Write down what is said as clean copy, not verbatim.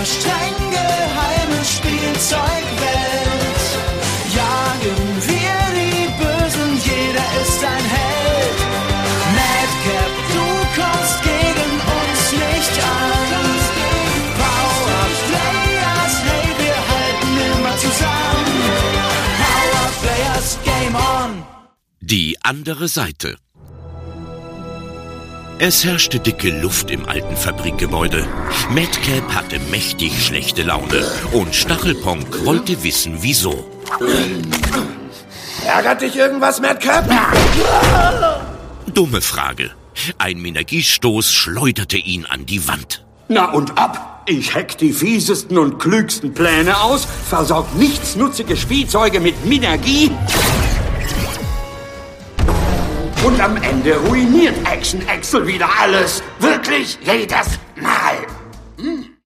streng geheime Spielzeugwelt jagen wir die Bösen, jeder ist ein Held. Madcap, du kommst gegen uns nicht an. Power Players, hey, wir halten immer zusammen. Power Players, Game On. Die andere Seite. Es herrschte dicke Luft im alten Fabrikgebäude. Madcap hatte mächtig schlechte Laune und Stachelponk wollte wissen, wieso. Ärgert dich irgendwas, Madcap? Dumme Frage. Ein Minergiestoß schleuderte ihn an die Wand. Na und ab! Ich hack die fiesesten und klügsten Pläne aus, versorg nichtsnutzige Spielzeuge mit Minergie und am Ende ruiniert Action Axel wieder alles. Wirklich jedes Mal.